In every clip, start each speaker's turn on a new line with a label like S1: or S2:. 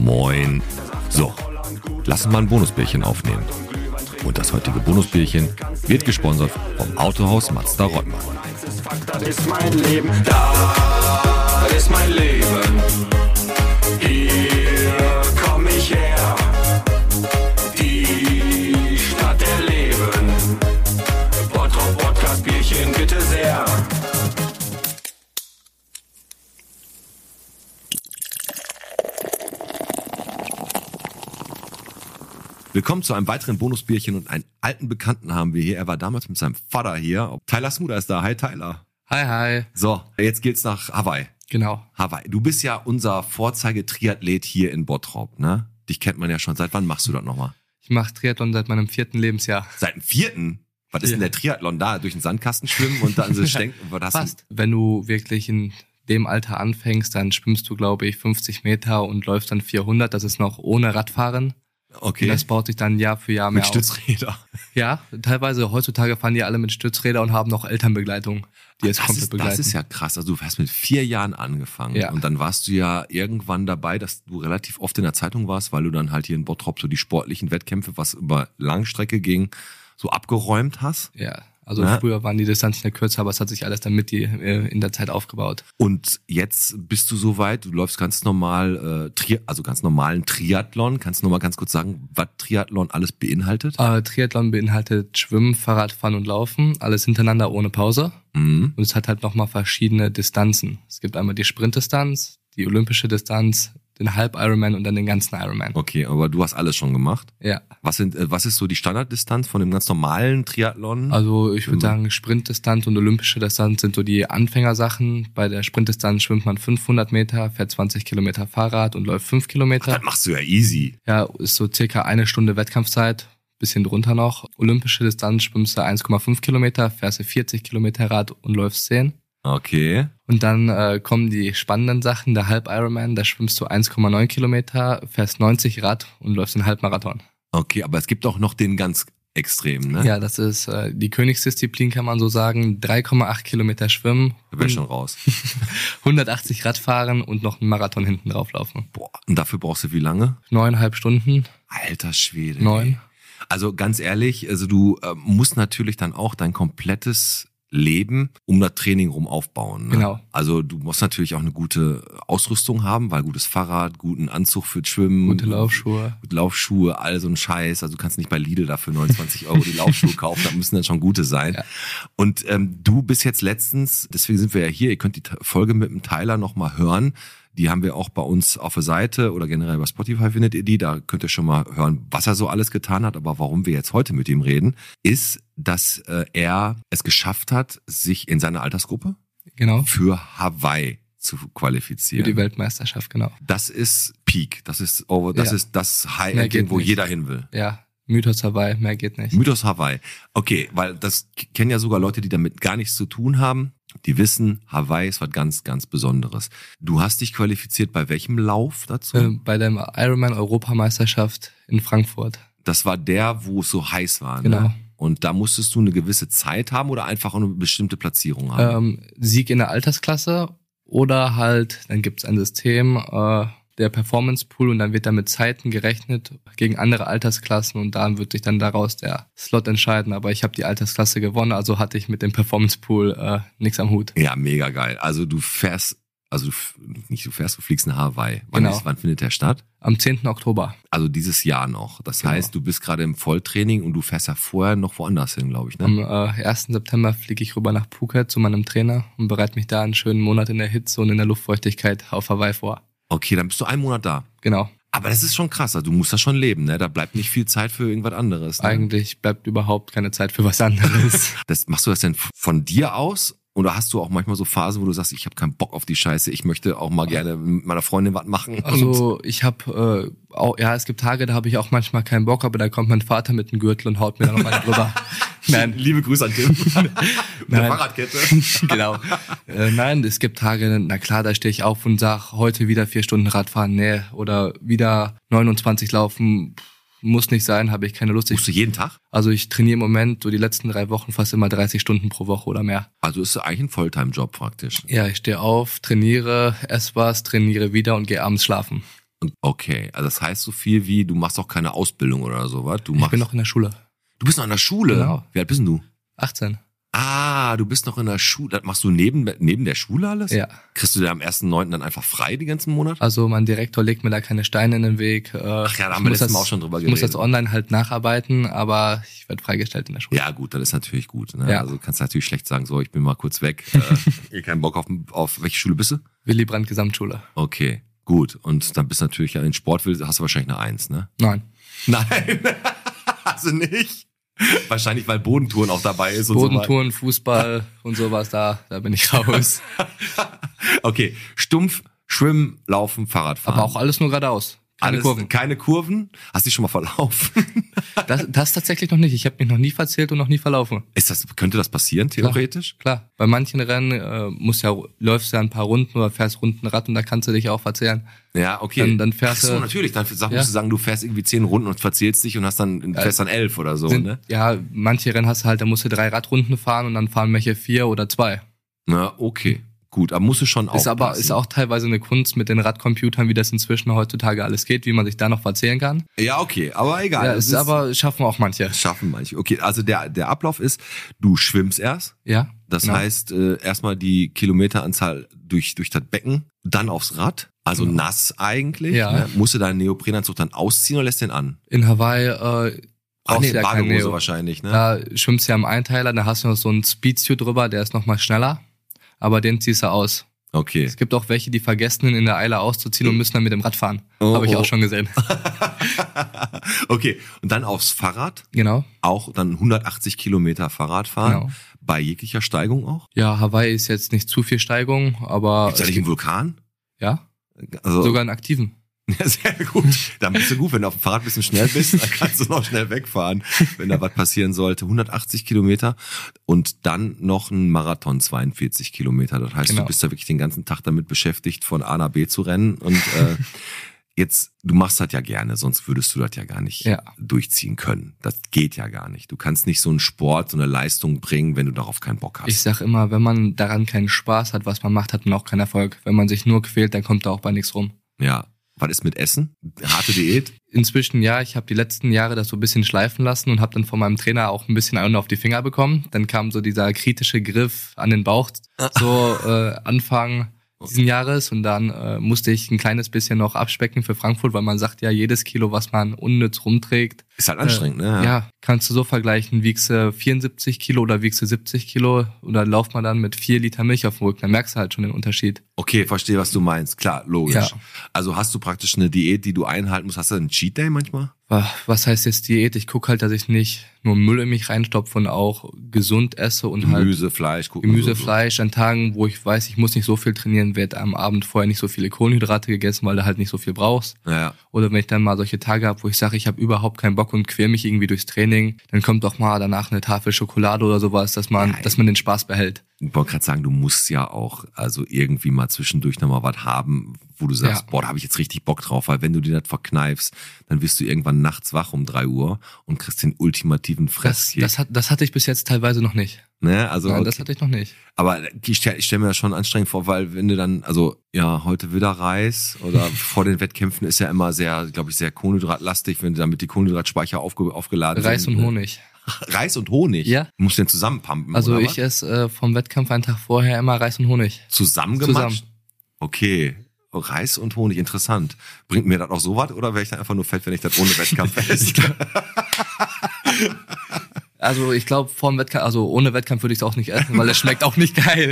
S1: Moin. So, lass uns mal ein Bonusbierchen aufnehmen. Und das heutige Bonusbierchen wird gesponsert vom Autohaus Mazda Rottmann.
S2: Das ist mein Leben, das ist mein Leben. Hier komm ich her, die Stadt der Leben. Bottrop Podcast Bierchen bitte sehr.
S1: Willkommen zu einem weiteren Bonusbierchen und einen alten Bekannten haben wir hier. Er war damals mit seinem Vater hier. Tyler Smuda ist da. Hi Tyler.
S3: Hi.
S1: So, jetzt geht's nach Hawaii.
S3: Genau.
S1: Hawaii. Du bist ja unser Vorzeige-Triathlet hier in Bottrop, ne? Dich kennt man ja schon. Seit wann machst du das nochmal?
S3: Ich mache Triathlon seit meinem 4. Lebensjahr.
S1: Seit dem 4.? Was ist denn der Triathlon da? Durch den Sandkasten schwimmen und dann so
S3: Fast. Wenn du wirklich in dem Alter anfängst, dann schwimmst du, glaube ich, 50 Meter und läufst dann 400. Das ist noch ohne Radfahren.
S1: Okay.
S3: Und das baut sich dann Jahr für Jahr mehr
S1: mit Stützräder.
S3: Ja, teilweise heutzutage fahren die alle mit Stützräder und haben noch Elternbegleitung, die jetzt komplett begleiten.
S1: Das ist ja krass. Also du hast mit 4 Jahren angefangen.
S3: Ja.
S1: Und dann warst du ja irgendwann dabei, dass du relativ oft in der Zeitung warst, weil du dann halt hier in Bottrop so die sportlichen Wettkämpfe, was über Langstrecke ging, so abgeräumt hast.
S3: Ja. Also früher waren die Distanzen ja kürzer, aber es hat sich alles dann in der Zeit aufgebaut.
S1: Und jetzt bist du soweit, du läufst ganz normal, ganz normalen Triathlon. Kannst du noch mal ganz kurz sagen, was Triathlon alles beinhaltet?
S3: Triathlon beinhaltet Schwimmen, Fahrradfahren und Laufen, alles hintereinander ohne Pause.
S1: Mhm.
S3: Und es hat halt nochmal verschiedene Distanzen. Es gibt einmal die Sprintdistanz, die olympische Distanz, den Halb-Ironman und dann den ganzen Ironman.
S1: Okay, aber du hast alles schon gemacht?
S3: Ja.
S1: Was ist so die Standarddistanz von dem ganz normalen Triathlon?
S3: Also ich würde sagen, Sprintdistanz und olympische Distanz sind so die Anfängersachen. Bei der Sprintdistanz schwimmt man 500 Meter, fährt 20 Kilometer Fahrrad und läuft 5 Kilometer.
S1: Das machst du ja easy.
S3: Ja, ist so circa 1 Stunde Wettkampfzeit, bisschen drunter noch. Olympische Distanz schwimmst du 1,5 Kilometer, fährst du 40 Kilometer Rad und läufst 10.
S1: Okay.
S3: Und dann kommen die spannenden Sachen, der Halb-Ironman, da schwimmst du 1,9 Kilometer, fährst 90 Rad und läufst einen Halbmarathon.
S1: Okay, aber es gibt auch noch den ganz extremen, ne?
S3: Ja, das ist die Königsdisziplin, kann man so sagen. 3,8 Kilometer schwimmen.
S1: Da wär schon raus.
S3: 180 Rad fahren und noch einen Marathon hinten drauf laufen.
S1: Boah, und dafür brauchst du wie lange?
S3: 9,5 Stunden.
S1: Alter Schwede.
S3: 9.
S1: Also ganz ehrlich, also du musst natürlich dann auch dein komplettes Leben um das Training rum aufbauen. Ne?
S3: Genau.
S1: Also du musst natürlich auch eine gute Ausrüstung haben, weil gutes Fahrrad, guten Anzug für Schwimmen.
S3: Gute Laufschuhe.
S1: All so ein Scheiß. Also du kannst nicht bei Lidl dafür 29 € die Laufschuhe kaufen, da müssen dann schon gute sein. Ja. Und du bist jetzt letztens, deswegen sind wir ja hier, ihr könnt die Folge mit dem Tyler nochmal hören. Die haben wir auch bei uns auf der Seite oder generell bei Spotify findet ihr die. Da könnt ihr schon mal hören, was er so alles getan hat. Aber warum wir jetzt heute mit ihm reden, ist, dass er es geschafft hat, sich in seiner Altersgruppe für Hawaii zu qualifizieren.
S3: Für die Weltmeisterschaft, genau.
S1: Das ist Peak. Das ist das High-End, wo jeder hin will.
S3: Ja. Mythos Hawaii, mehr geht nicht.
S1: Mythos Hawaii. Okay, weil das kennen ja sogar Leute, die damit gar nichts zu tun haben. Die wissen, Hawaii ist was ganz, ganz Besonderes. Du hast dich qualifiziert bei welchem Lauf dazu?
S3: Bei der Ironman-Europameisterschaft in Frankfurt.
S1: Das war der, wo es so heiß war,
S3: genau.
S1: Ne? Und da musstest du eine gewisse Zeit haben oder einfach eine bestimmte Platzierung haben?
S3: Sieg in der Altersklasse oder halt, dann gibt's ein System, der Performance Pool und dann wird da mit Zeiten gerechnet gegen andere Altersklassen und dann wird sich dann daraus der Slot entscheiden. Aber ich habe die Altersklasse gewonnen, also hatte ich mit dem Performance Pool nichts am Hut.
S1: Ja, mega geil. Also du fliegst nach Hawaii. Wann findet der statt?
S3: Am 10. Oktober.
S1: Also dieses Jahr noch. Das heißt, du bist gerade im Volltraining und du fährst ja vorher noch woanders hin, glaube ich, ne?
S3: Am 1. September fliege ich rüber nach Phuket zu meinem Trainer und bereite mich da einen schönen Monat in der Hitze und in der Luftfeuchtigkeit auf Hawaii vor.
S1: Okay, dann bist du 1 Monat da.
S3: Genau.
S1: Aber das ist schon krass, also du musst das schon leben, ne? Da bleibt nicht viel Zeit für irgendwas anderes. Ne?
S3: Eigentlich bleibt überhaupt keine Zeit für was anderes.
S1: Machst du das denn von dir aus? Oder hast du auch manchmal so Phasen, wo du sagst, ich habe keinen Bock auf die Scheiße, ich möchte auch mal gerne mit meiner Freundin was machen?
S3: Also ich habe, es gibt Tage, da habe ich auch manchmal keinen Bock, aber da kommt mein Vater mit dem Gürtel und haut mir dann nochmal drüber.
S1: Nein. Liebe Grüße an Tim. Mit der Fahrradkette.
S3: Genau. Nein, es gibt Tage, na klar, da stehe ich auf und sag, heute wieder 4 Stunden Radfahren, nee, oder wieder 29 laufen, muss nicht sein, habe ich keine Lust.
S1: Musst du jeden Tag?
S3: Also ich trainiere im Moment so die letzten 3 Wochen fast immer 30 Stunden pro Woche oder mehr.
S1: Also ist es eigentlich ein Fulltime-Job praktisch?
S3: Ja, ich stehe auf, trainiere, esse was, trainiere wieder und gehe abends schlafen.
S1: Und okay, also das heißt so viel wie, du machst auch keine Ausbildung oder sowas.
S3: Ich bin noch in der Schule.
S1: Du bist noch in der Schule?
S3: Genau.
S1: Wie alt bist denn du?
S3: 18.
S1: Ah, du bist noch in der Schule. Das machst du neben der Schule alles?
S3: Ja.
S1: Kriegst du da am 1.9. dann einfach frei, die ganzen Monate?
S3: Also mein Direktor legt mir da keine Steine in den Weg.
S1: Ach ja, da haben wir letztes Mal auch schon drüber
S3: geredet. Ich muss das
S1: geredet.
S3: online halt nacharbeiten, aber ich werde freigestellt in der Schule.
S1: Ja gut, das ist natürlich gut. Ne?
S3: Ja.
S1: Also kannst du natürlich schlecht sagen, so, ich bin mal kurz weg. Keinen Bock auf welche Schule bist du?
S3: Willy Brandt Gesamtschule.
S1: Okay, gut. Und dann bist du natürlich in Sport, hast du wahrscheinlich eine 1, ne?
S3: Nein.
S1: Nein, also nicht. Wahrscheinlich, weil Bodentouren auch dabei ist. Und
S3: Bodentouren, Fußball und sowas, da bin ich raus.
S1: Okay, stumpf, Schwimmen, Laufen, Fahrradfahren.
S3: Aber auch alles nur geradeaus. Keine Kurven.
S1: Keine Kurven? Hast du dich schon mal verlaufen?
S3: Das tatsächlich noch nicht. Ich habe mich noch nie verzählt und noch nie verlaufen.
S1: Könnte das passieren, theoretisch?
S3: Klar. Bei manchen Rennen läufst du ja ein paar Runden oder fährst Rundenrad und da kannst du dich auch verzählen.
S1: Ja, okay.
S3: Dann fährst du.
S1: Ach so, natürlich. Dann musst du sagen, du fährst irgendwie 10 Runden und verzählst dich und fährst dann 11 oder so, ne?
S3: Ja, manche Rennen hast du halt, da musst du 3 Radrunden fahren und dann fahren welche 4 oder 2.
S1: Na, okay. Gut, aber musst du schon aufpassen.
S3: Ist auch teilweise eine Kunst mit den Radcomputern, wie das inzwischen heutzutage alles geht, wie man sich da noch verzählen kann.
S1: Ja, okay, aber egal.
S3: Ja, aber schaffen auch manche.
S1: Schaffen manche. Okay, also der Ablauf ist, du schwimmst erst.
S3: Ja.
S1: Das heißt, erstmal die Kilometeranzahl durch das Becken, dann aufs Rad, also nass eigentlich.
S3: Ja.
S1: Ne? Musst du deinen Neoprenanzug dann ausziehen oder lässt den an?
S3: In Hawaii brauchst du ja kein
S1: Badehose
S3: Neo.
S1: wahrscheinlich, ne?
S3: Da schwimmst du ja im Einteiler, da hast du noch so einen Speedsuit drüber, der ist nochmal schneller, aber den ziehst du aus.
S1: Okay.
S3: Es gibt auch welche, die vergessen, ihn in der Eile auszuziehen und müssen dann mit dem Rad fahren. Habe ich auch schon gesehen.
S1: Okay, und dann aufs Fahrrad.
S3: Genau.
S1: Auch dann 180 Kilometer Fahrrad fahren.
S3: Genau.
S1: Bei jeglicher Steigung auch.
S3: Ja, Hawaii ist jetzt nicht zu viel Steigung, aber...
S1: Gibt's da nicht einen Vulkan?
S3: Ja,
S1: Also,
S3: sogar einen aktiven.
S1: Ja, sehr gut. Dann bist du gut, wenn du auf dem Fahrrad ein bisschen schnell bist, dann kannst du noch schnell wegfahren, wenn da was passieren sollte. 180 Kilometer und dann noch ein Marathon, 42 Kilometer. Das heißt,
S3: Genau.
S1: Du bist da wirklich den ganzen Tag damit beschäftigt, von A nach B zu rennen. Und jetzt, du machst das ja gerne, sonst würdest du das ja gar nicht durchziehen können. Das geht ja gar nicht. Du kannst nicht so einen Sport, so eine Leistung bringen, wenn du darauf keinen Bock hast.
S3: Ich sag immer, wenn man daran keinen Spaß hat, was man macht, hat man auch keinen Erfolg. Wenn man sich nur quält, dann kommt da auch bei nichts rum.
S1: Ja. Was ist mit Essen? Harte Diät?
S3: Inzwischen ja, ich habe die letzten Jahre das so ein bisschen schleifen lassen und habe dann von meinem Trainer auch ein bisschen einen auf die Finger bekommen. Dann kam so dieser kritische Griff an den Bauch, so Anfang diesen Jahres und dann musste ich ein kleines bisschen noch abspecken für Frankfurt, weil man sagt ja, jedes Kilo, was man unnütz rumträgt.
S1: Ist halt anstrengend, ne?
S3: Ja, kannst du so vergleichen, wiegst du 74 Kilo oder wiegst du 70 Kilo oder lauft man dann mit 4 Liter Milch auf dem Rücken, dann merkst du halt schon den Unterschied.
S1: Okay, verstehe, was du meinst. Klar, logisch.
S3: Ja.
S1: Also hast du praktisch eine Diät, die du einhalten musst. Hast du einen Cheat Day manchmal?
S3: Was heißt jetzt Diät? Ich gucke halt, dass ich nicht nur Müll in mich reinstopfe und auch gesund esse und
S1: Gemüse,
S3: halt
S1: Fleisch,
S3: Fleisch an Tagen, wo ich weiß, ich muss nicht so viel trainieren, wird am Abend vorher nicht so viele Kohlenhydrate gegessen, weil du halt nicht so viel brauchst.
S1: Ja.
S3: Oder wenn ich dann mal solche Tage habe, wo ich sage, ich habe überhaupt keinen Bock und quäl mich irgendwie durchs Training, dann kommt doch mal danach eine Tafel Schokolade oder sowas, dass man den Spaß behält.
S1: Ich wollte gerade sagen, du musst ja auch also irgendwie mal zwischendurch nochmal was haben, wo du sagst, boah, da habe ich jetzt richtig Bock drauf, weil wenn du dir das verkneifst, dann wirst du irgendwann nachts wach um 3 Uhr und kriegst den ultimativen Fresskick.
S3: Das hatte ich bis jetzt teilweise noch nicht.
S1: Ne? Also,
S3: Nein, das hatte ich noch nicht.
S1: Aber ich stell mir das schon anstrengend vor, weil wenn du dann, also ja, heute wieder Reis oder vor den Wettkämpfen ist ja immer sehr, glaube ich, sehr kohlenhydratlastig, wenn du damit die Kohlenhydratspeicher aufgeladen
S3: Reis
S1: sind.
S3: und Honig.
S1: Reis und Honig?
S3: Ja.
S1: Du musst den zusammenpumpen,
S3: Also
S1: oder
S3: ich esse vom Wettkampf einen Tag vorher immer Reis und Honig.
S1: Zusammengemacht? Okay. Reis und Honig, interessant. Bringt mir das auch so was oder wäre ich dann einfach nur fett, wenn ich das ohne Wettkampf esse?
S3: Also ich glaube, vorm Wettkampf, also ohne Wettkampf würde ich es auch nicht essen, weil es schmeckt auch nicht geil.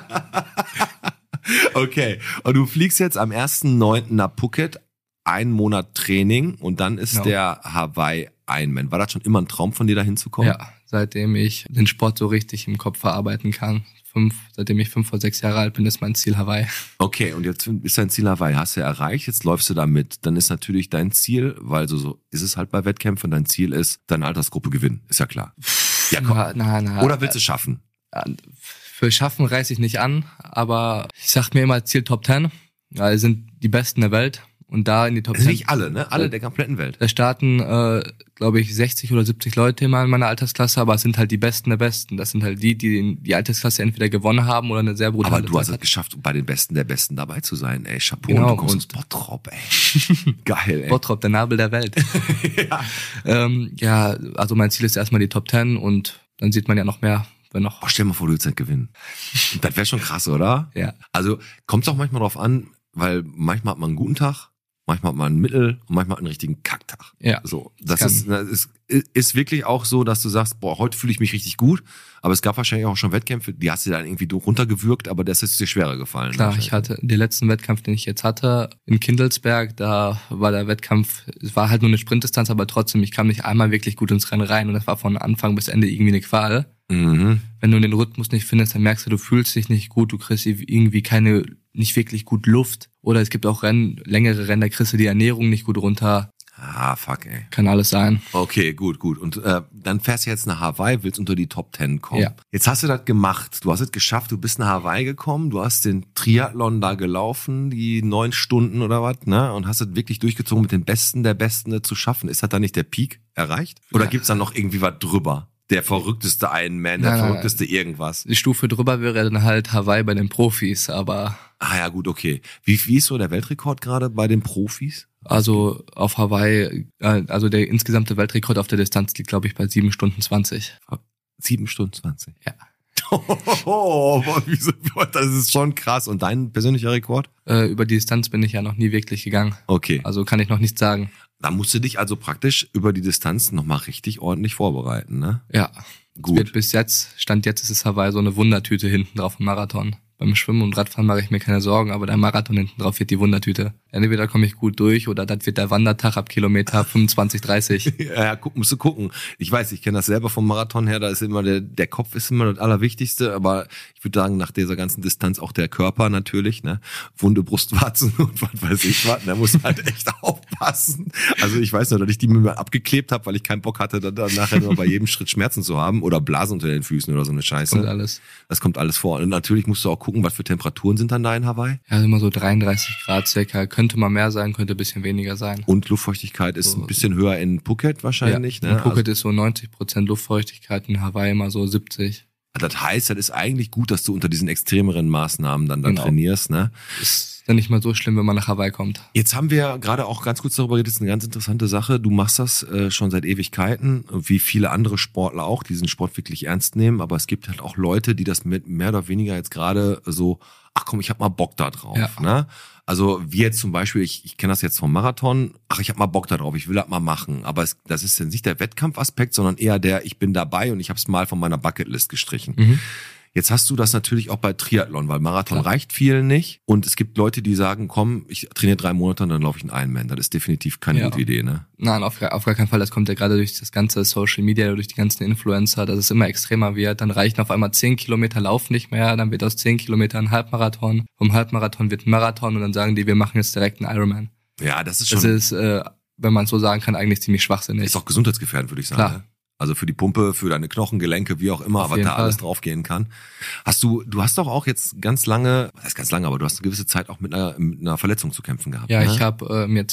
S1: Okay. Und du fliegst jetzt am 1.9. nach Phuket, 1 Monat Training und dann ist der Hawaii Ironman. War das schon immer ein Traum von dir, da hinzukommen?
S3: Ja, seitdem ich den Sport so richtig im Kopf verarbeiten kann. Seitdem ich 5 oder 6 Jahre alt bin, ist mein Ziel Hawaii.
S1: Okay, und jetzt ist dein Ziel Hawaii, hast du erreicht, jetzt läufst du da mit. Dann ist natürlich dein Ziel, weil so ist es halt bei Wettkämpfen, dein Ziel ist, deine Altersgruppe gewinnen, ist ja klar. Ja, komm.
S3: Na,
S1: Oder willst du es schaffen?
S3: Für Schaffen reiß ich nicht an, aber ich sag mir immer Ziel Top 10, weil sind die Besten der Welt und da in die Top
S1: Also
S3: 10.
S1: nicht alle, ne? Alle der kompletten Welt.
S3: Da starten, glaube ich, 60 oder 70 Leute immer in meiner Altersklasse, aber es sind halt die Besten der Besten. Das sind halt die Altersklasse entweder gewonnen haben oder eine sehr brutale
S1: Aber du hast
S3: Zeit
S1: es geschafft, bei den Besten der Besten dabei zu sein, ey. Chapeau,
S3: Genau,
S1: und du kommst aus
S3: und-
S1: Bottrop, ey. Geil, ey.
S3: Bottrop, der Nabel der Welt. Ja, also mein Ziel ist erstmal die Top 10 und dann sieht man ja noch mehr, wenn noch.
S1: Boah, stell dir mal vor, du würdest halt gewinnen. Das wäre schon krass, oder?
S3: Ja.
S1: Also kommt es auch manchmal drauf an, weil manchmal hat man einen guten Tag, manchmal hat man einen Mittel und manchmal hat man einen richtigen Kacktag.
S3: Ja.
S1: So,
S3: Das
S1: das ist wirklich auch so, dass du sagst, boah, heute fühle ich mich richtig gut, aber es gab wahrscheinlich auch schon Wettkämpfe, die hast du dann irgendwie runtergewürgt, aber das ist dir schwerer gefallen.
S3: Klar, ich hatte den letzten Wettkampf, den ich jetzt hatte, in Kindelsberg, da war der Wettkampf, es war halt nur eine Sprintdistanz, aber trotzdem, ich kam nicht einmal wirklich gut ins Rennen rein und das war von Anfang bis Ende irgendwie eine Qual.
S1: Mhm.
S3: Wenn du den Rhythmus nicht findest, dann merkst du fühlst dich nicht gut, du kriegst irgendwie nicht wirklich gut Luft. Oder es gibt auch längere Rennen, da kriegst du die Ernährung nicht gut runter.
S1: Ah, fuck, ey.
S3: Kann alles sein.
S1: Okay, gut. Und dann fährst du jetzt nach Hawaii, willst unter die Top 10 kommen.
S3: Ja.
S1: Jetzt hast du das gemacht. Du hast es geschafft, du bist nach Hawaii gekommen, du hast den Triathlon da gelaufen, die 9 Stunden oder was, ne? Und hast es wirklich durchgezogen, mit den Besten der Besten zu schaffen. Ist das dann nicht der Peak erreicht? Oder gibt's da noch irgendwie was drüber? Der verrückteste Ironman, der
S3: Nein, nein.
S1: verrückteste irgendwas.
S3: Die Stufe drüber wäre dann halt Hawaii bei den Profis, aber
S1: Ah ja, gut, okay. Wie ist so der Weltrekord gerade bei den Profis?
S3: also auf Hawaii, also der insgesamte Weltrekord auf der Distanz liegt, glaube ich, bei 7 Stunden 20.
S1: 7 Stunden 20.
S3: Ja.
S1: Das ist schon krass. Und dein persönlicher Rekord?
S3: Über die Distanz bin ich ja noch nie wirklich gegangen.
S1: Okay.
S3: Also kann ich noch nichts sagen.
S1: Da musst du dich also praktisch über die Distanz nochmal richtig ordentlich vorbereiten, ne?
S3: Ja.
S1: Gut.
S3: Es wird bis jetzt, Stand jetzt ist es Hawaii so eine Wundertüte hinten drauf im Marathon. Beim Schwimmen und Radfahren mache ich mir keine Sorgen, aber der Marathon hinten drauf wird die Wundertüte. Entweder komme ich gut durch oder das wird der Wandertag ab Kilometer 25, 30.
S1: Ja, musst du gucken. Ich weiß, ich kenne das selber vom Marathon her, da ist immer der Kopf ist immer das Allerwichtigste, aber ich würde sagen, nach dieser ganzen Distanz auch der Körper natürlich, ne? Wunde Brustwarzen und was weiß ich was, da muss man halt echt aufpassen. Also ich weiß nur, dass ich die mir mal abgeklebt habe, weil ich keinen Bock hatte, dann nachher nur bei jedem Schritt Schmerzen zu haben oder Blasen unter den Füßen oder so eine Scheiße.
S3: Und alles.
S1: Das kommt alles vor. Und natürlich musst du auch gucken, was für Temperaturen sind dann da in Hawaii.
S3: Ja, immer so 33 Grad circa. Könnte mal mehr sein, könnte ein bisschen weniger sein.
S1: Und Luftfeuchtigkeit ist ein bisschen höher in Phuket wahrscheinlich.
S3: Ja,
S1: Ne?
S3: in Phuket ist so 90% Luftfeuchtigkeit, in Hawaii immer so 70.
S1: Also, das heißt, das ist eigentlich gut, dass du unter diesen extremeren Maßnahmen dann da
S3: Genau.
S1: trainierst. Ne?
S3: Ist dann nicht mal so schlimm, wenn man nach Hawaii kommt.
S1: Jetzt haben wir gerade auch ganz kurz darüber geredet, das ist eine ganz interessante Sache. Du machst das schon seit Ewigkeiten, wie viele andere Sportler auch, die diesen Sport wirklich ernst nehmen. Aber es gibt halt auch Leute, die das mit mehr oder weniger jetzt gerade so, ach komm, ich hab mal Bock da drauf.
S3: Ja.
S1: Ne? Also wie jetzt zum Beispiel, ich kenne das jetzt vom Marathon, ach, ich hab mal Bock da drauf, ich will das mal machen. Aber das ist ja nicht der Wettkampfaspekt, sondern eher ich bin dabei und ich habe es mal von meiner Bucketlist gestrichen. Jetzt hast du das natürlich auch bei Triathlon, weil Marathon reicht vielen nicht. Und es gibt Leute, die sagen, komm, ich trainiere 3 Monate und dann laufe ich einen Ironman. Das ist definitiv keine
S3: Ja.
S1: gute Idee, ne?
S3: Nein, auf gar keinen Fall. Das kommt ja gerade durch das ganze Social Media, durch die ganzen Influencer, dass es immer extremer wird. Dann reichen auf einmal 10 Kilometer Lauf nicht mehr, dann wird aus 10 Kilometern ein Halbmarathon. Vom Halbmarathon wird ein Marathon und dann sagen die, wir machen jetzt direkt einen Ironman.
S1: Ja, das ist schon,
S3: Das ist, wenn man es so sagen kann, eigentlich ziemlich schwachsinnig.
S1: ist auch gesundheitsgefährdend, würde ich sagen.
S3: Klar.
S1: Ne? Also für die Pumpe, für deine Knochen, Gelenke, wie auch immer,
S3: Auf
S1: was
S3: jeden
S1: da alles
S3: Fall.
S1: draufgehen kann. Du hast doch auch jetzt ganz lange, was heißt ganz lange, aber du hast eine gewisse Zeit auch mit einer Verletzung zu kämpfen gehabt.
S3: Ja,
S1: ne?
S3: ich habe mir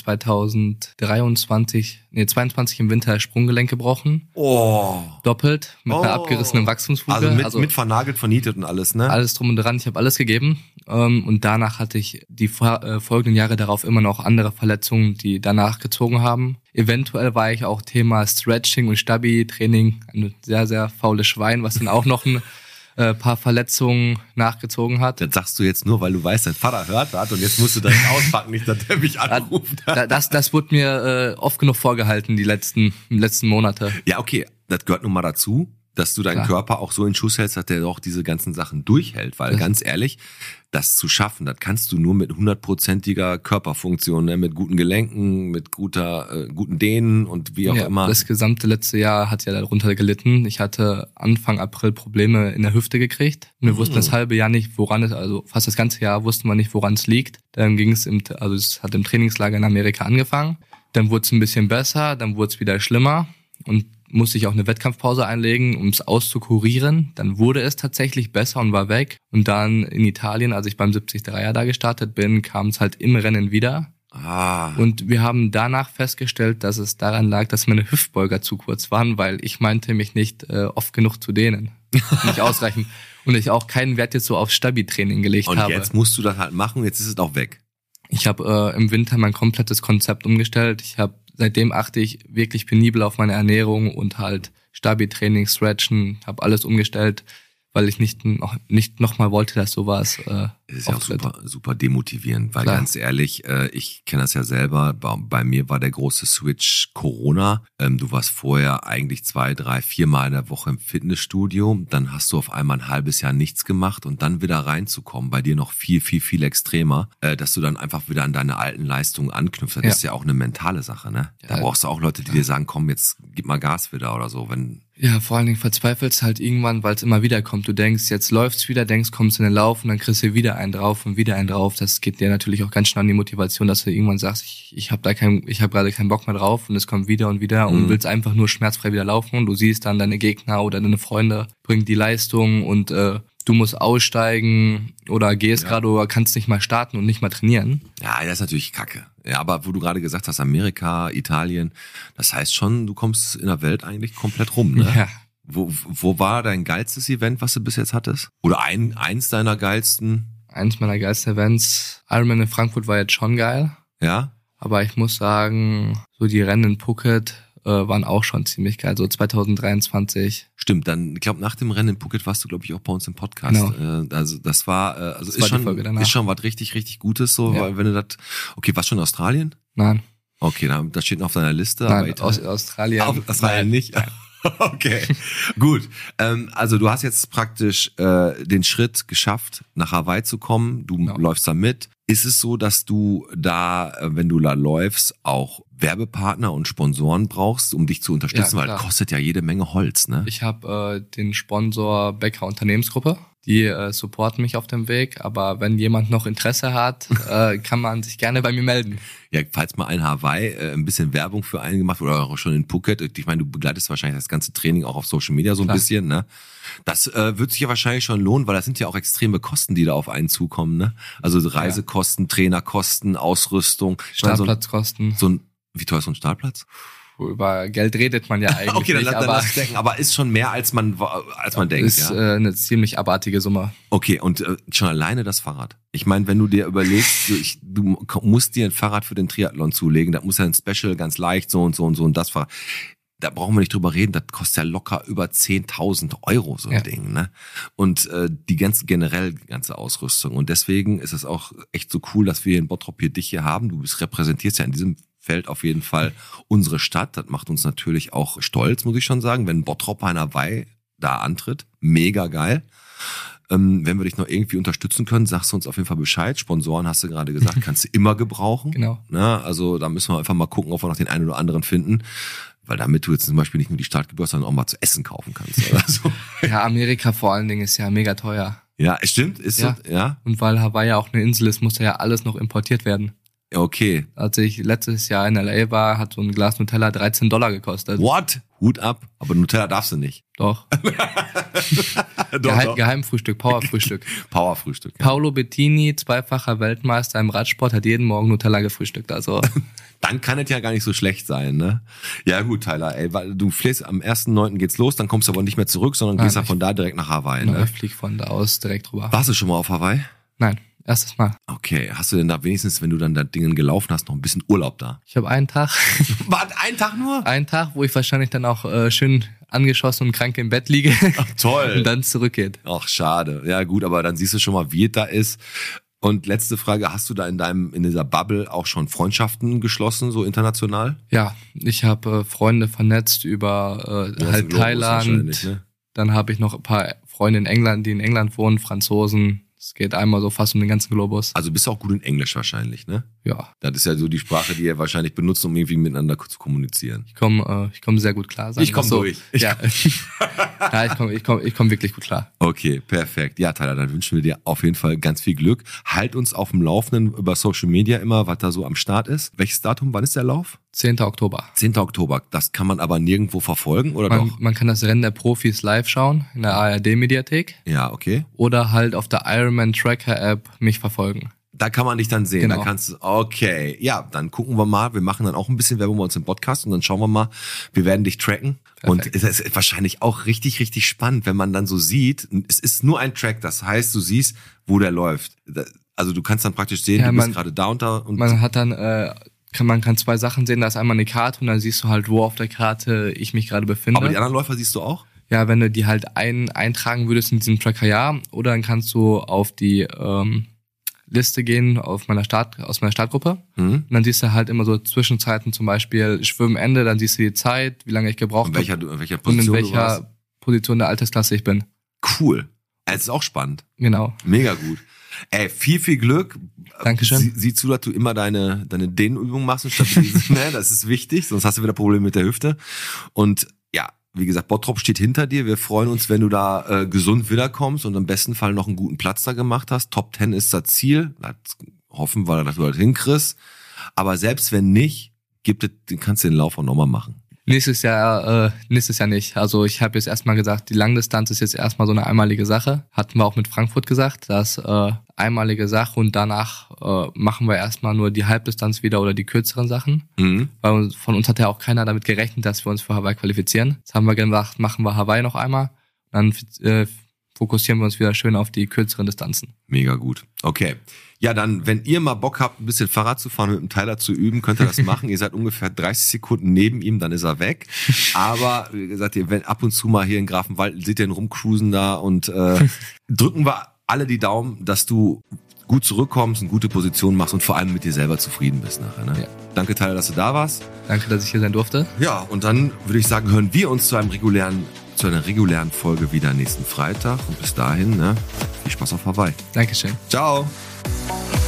S3: 22 im Winter Sprunggelenk gebrochen.
S1: Oh.
S3: Doppelt, mit einer
S1: Oh.
S3: abgerissenen Wachstumsfuge.
S1: Also mit vernagelt, vernietet und alles, ne?
S3: Alles drum und dran, ich habe alles gegeben. Und danach hatte ich die folgenden Jahre darauf immer noch andere Verletzungen, die danach gezogen haben. Eventuell war ich auch Thema Stretching und Stabi-Training ein sehr, sehr faules Schwein, was dann auch noch ein paar Verletzungen nachgezogen hat.
S1: Das sagst du jetzt nur, weil du weißt, dein Vater hört das und jetzt musst du das auspacken, nicht, dass der mich anruft.
S3: Das wurde mir oft genug vorgehalten, die letzten Monate.
S1: Ja, okay, das gehört nun mal dazu, dass du deinen
S3: Klar.
S1: Körper auch so in Schuss hältst, dass der auch diese ganzen Sachen durchhält, weil ganz ehrlich, das zu schaffen, das kannst du nur mit 100%iger Körperfunktion, ne? Mit guten Gelenken, mit guten Dehnen und wie auch immer.
S3: Das gesamte letzte Jahr hat ja darunter gelitten. Ich hatte Anfang April Probleme in der Hüfte gekriegt. Wir wussten das halbe Jahr nicht, fast das ganze Jahr wussten wir nicht, woran es liegt. Dann es hat im Trainingslager in Amerika angefangen. Dann wurde es ein bisschen besser, dann wurde es wieder schlimmer und musste ich auch eine Wettkampfpause einlegen, um es auszukurieren. Dann wurde es tatsächlich besser und war weg. Und dann in Italien, als ich beim 73er da gestartet bin, kam es halt im Rennen wieder. Und wir haben danach festgestellt, dass es daran lag, dass meine Hüftbeuger zu kurz waren, weil ich meinte, mich nicht oft genug zu dehnen. Nicht ausreichend. Und ich auch keinen Wert jetzt so auf Stabi-Training gelegt habe.
S1: Und jetzt musst du das halt machen, jetzt ist es auch weg.
S3: Ich habe im Winter mein komplettes Konzept umgestellt. Seitdem achte ich wirklich penibel auf meine Ernährung und halt Stabi-Training, Stretchen, habe alles umgestellt, weil ich nicht noch mal wollte, dass sowas
S1: ist ja auch super demotivierend, weil ganz ehrlich, ich kenne das ja selber, bei mir war der große Switch Corona. Du warst vorher eigentlich 2, 3, 4 Mal in der Woche im Fitnessstudio, dann hast du auf einmal ein halbes Jahr nichts gemacht und dann wieder reinzukommen, bei dir noch viel extremer, dass du dann einfach wieder an deine alten Leistungen anknüpfst. Das ist ja auch eine mentale Sache, ne? Da brauchst du auch Leute, die dir sagen, komm, jetzt gib mal Gas wieder oder so,
S3: Ja, vor allen Dingen verzweifelst halt irgendwann, weil es immer wieder kommt. Du denkst, jetzt läuft's wieder, kommst in den Lauf und dann kriegst du wieder einen drauf und wieder einen drauf. Das geht dir natürlich auch ganz schnell an die Motivation, dass du irgendwann sagst, ich habe gerade keinen Bock mehr drauf und es kommt wieder und wieder und willst einfach nur schmerzfrei wieder laufen. Und du siehst dann deine Gegner oder deine Freunde bringen die Leistung und du musst aussteigen oder gehst gerade oder kannst nicht mal starten und nicht mal trainieren.
S1: Ja, das ist natürlich kacke. Ja, aber wo du gerade gesagt hast, Amerika, Italien, das heißt schon, du kommst in der Welt eigentlich komplett rum, ne?
S3: Ja.
S1: Wo war dein geilstes Event, was du bis jetzt hattest? Oder eins deiner geilsten?
S3: Eins meiner geilsten Events. Ironman in Frankfurt war jetzt schon geil.
S1: Ja?
S3: Aber ich muss sagen, so die Rennen in Phuket waren auch schon ziemlich geil, so 2023.
S1: Stimmt, dann, ich glaube, nach dem Rennen in Phuket warst du, glaube ich, auch bei uns im Podcast.
S3: Genau.
S1: Also das war,
S3: das ist
S1: schon was richtig Gutes, so, weil wenn du das, okay, warst du in Australien?
S3: Nein.
S1: Okay, das steht noch auf deiner Liste.
S3: Nein,
S1: aber
S3: aus Australien.
S1: Australien nicht? Okay, gut. Also du hast jetzt praktisch den Schritt geschafft, nach Hawaii zu kommen. Du läufst da mit. Ist es so, dass du da, wenn du da läufst, auch Werbepartner und Sponsoren brauchst, um dich zu unterstützen? Weil das kostet ja jede Menge Holz, ne?
S3: Ich habe den Sponsor Becker Unternehmensgruppe. Die supporten mich auf dem Weg, aber wenn jemand noch Interesse hat, kann man sich gerne bei mir melden.
S1: Ja, falls mal in Hawaii ein bisschen Werbung für einen gemacht oder auch schon in Phuket. Ich meine, du begleitest wahrscheinlich das ganze Training auch auf Social Media so ein bisschen, ne? Das wird sich ja wahrscheinlich schon lohnen, weil das sind ja auch extreme Kosten, die da auf einen zukommen, ne? Also Reisekosten, Trainerkosten, Ausrüstung.
S3: Startplatzkosten.
S1: Wie teuer ist so ein Startplatz?
S3: Über Geld redet man ja eigentlich
S1: okay, dann
S3: nicht,
S1: lass ich denken, aber ist schon mehr als man denkt.
S3: Ist eine ziemlich abartige Summe.
S1: Okay, und schon alleine das Fahrrad. Ich meine, wenn du dir überlegst, du musst dir ein Fahrrad für den Triathlon zulegen, das muss ja ein Special, ganz leicht, so und das Fahrrad. Da brauchen wir nicht drüber reden, das kostet ja locker über 10.000 Euro so ein Ding, ne? Und die ganze Ausrüstung. Und deswegen ist es auch echt so cool, dass wir in Bottrop dich hier haben. Du repräsentierst ja in diesem Feld auf jeden Fall unsere Stadt. Das macht uns natürlich auch stolz, muss ich schon sagen, wenn Bottrop in Hawaii da antritt. Mega geil. Wenn wir dich noch irgendwie unterstützen können, sagst du uns auf jeden Fall Bescheid. Sponsoren, hast du gerade gesagt, kannst du immer gebrauchen.
S3: Genau.
S1: Na, also da müssen wir einfach mal gucken, ob wir noch den einen oder anderen finden. Weil damit du jetzt zum Beispiel nicht nur die Startgebühr, sondern auch mal zu essen kaufen kannst. Oder so.
S3: Ja, Amerika vor allen Dingen ist ja mega teuer.
S1: Ja, stimmt. Ist so, ja.
S3: Und weil Hawaii ja auch eine Insel ist, muss ja alles noch importiert werden.
S1: Okay.
S3: Als ich letztes Jahr in LA war, hat so ein Glas Nutella $13 gekostet.
S1: What? Hut ab. Aber Nutella darfst du nicht.
S3: Doch. Geheimfrühstück, Powerfrühstück.
S1: Powerfrühstück.
S3: Ja. Paolo Bettini, 2-facher Weltmeister im Radsport, hat jeden Morgen Nutella gefrühstückt. Also
S1: dann kann es ja gar nicht so schlecht sein, ne? Ja gut, Tyler, weil du fliegst am 1.9. geht's los, dann kommst du aber nicht mehr zurück, sondern gehst ja von da direkt nach Hawaii, ne?
S3: Ich flieg von da aus direkt rüber.
S1: Warst du schon mal auf Hawaii?
S3: Nein. Erstes Mal.
S1: Okay, hast du denn da wenigstens, wenn du dann da Dingen gelaufen hast, noch ein bisschen Urlaub da?
S3: Ich habe einen Tag.
S1: War ein Tag nur?
S3: Einen Tag, wo ich wahrscheinlich dann auch schön angeschossen und krank im Bett liege.
S1: Ach, toll.
S3: Und dann zurückgeht.
S1: Ach, schade. Ja gut, aber dann siehst du schon mal, wie es da ist. Und letzte Frage, hast du da in dieser Bubble auch schon Freundschaften geschlossen, so international?
S3: Ja, ich habe Freunde vernetzt über halt Thailand. Ne? Dann habe ich noch ein paar Freunde in England, die in England wohnen, Franzosen. Es geht einmal so fast um den ganzen Globus.
S1: Also bist du auch gut in Englisch wahrscheinlich, ne?
S3: Ja.
S1: Das ist ja so die Sprache, die ihr wahrscheinlich benutzt, um irgendwie miteinander zu kommunizieren.
S3: Ich komme sehr gut klar.
S1: Ich komme durch.
S3: Ja, ich komm wirklich gut klar.
S1: Okay, perfekt. Ja, Tyler, dann wünschen wir dir auf jeden Fall ganz viel Glück. Halt uns auf dem Laufenden über Social Media immer, was da so am Start ist. Welches Datum, wann ist der Lauf?
S3: 10. Oktober.
S1: 10. Oktober. Das kann man aber nirgendwo verfolgen, oder doch?
S3: Man kann das Rennen der Profis live schauen in der ARD-Mediathek.
S1: Ja, okay.
S3: Oder halt auf der Ironman Tracker App mich verfolgen.
S1: Da kann man dich dann sehen.
S3: Genau.
S1: Dann kannst du, okay, ja, dann gucken wir mal. Wir machen dann auch ein bisschen Werbung bei uns im Podcast und dann schauen wir mal. Wir werden dich tracken. Perfekt. Und es ist wahrscheinlich auch richtig, richtig spannend, wenn man dann so sieht, es ist nur ein Track, das heißt, du siehst, wo der läuft. Also du kannst dann praktisch sehen, du bist gerade da und da. Und
S3: man hat dann, man kann 2 Sachen sehen, da ist einmal eine Karte und dann siehst du halt, wo auf der Karte ich mich gerade befinde.
S1: Aber die anderen Läufer siehst du auch?
S3: Ja, wenn du die halt eintragen würdest in diesem Tracker, ja. Oder dann kannst du auf die Liste gehen aus meiner Startgruppe. Und dann siehst du halt immer so Zwischenzeiten, zum Beispiel Schwimmenende, dann siehst du die Zeit, wie lange ich gebraucht habe.
S1: In welcher Position
S3: und in welcher Position der Altersklasse ich bin.
S1: Cool. Es ist auch spannend.
S3: Genau.
S1: Mega gut. Ey, viel Glück.
S3: Dankeschön.
S1: Sieh zu, dass du immer deine Dehnübungen machst und stabilisierst. Ne? Das ist wichtig, sonst hast du wieder Probleme mit der Hüfte. Und ja, wie gesagt, Bottrop steht hinter dir. Wir freuen uns, wenn du da gesund wiederkommst und im besten Fall noch einen guten Platz da gemacht hast. Top 10 ist das Ziel. Das hoffen wir, dass du halt hinkriegst. Aber selbst wenn nicht, kannst du den Lauf auch nochmal machen.
S3: Nächstes Jahr nicht. Also ich habe jetzt erstmal gesagt, die Langdistanz ist jetzt erstmal so eine einmalige Sache. Hatten wir auch mit Frankfurt gesagt, das einmalige Sache und danach machen wir erstmal nur die Halbdistanz wieder oder die kürzeren Sachen. Weil von uns hat ja auch keiner damit gerechnet, dass wir uns für Hawaii qualifizieren. Jetzt haben wir gemacht, machen wir Hawaii noch einmal. Dann fokussieren wir uns wieder schön auf die kürzeren Distanzen.
S1: Mega gut. Okay. Ja, dann, wenn ihr mal Bock habt, ein bisschen Fahrrad zu fahren, mit dem Tyler zu üben, könnt ihr das machen. Ihr seid ungefähr 30 Sekunden neben ihm, dann ist er weg. Aber, wie gesagt, wenn ab und zu mal hier in Grafenwald, seht ihr ihn rumcruisen da und drücken wir alle die Daumen, dass du gut zurückkommst, eine gute Position machst und vor allem mit dir selber zufrieden bist nachher. Ne? Ja. Danke, Tyler, dass du da warst.
S3: Danke, dass ich hier sein durfte.
S1: Ja, und dann würde ich sagen, hören wir uns zu einer regulären Folge wieder nächsten Freitag. Und bis dahin, ne, viel Spaß auf Hawaii.
S3: Dankeschön.
S1: Ciao.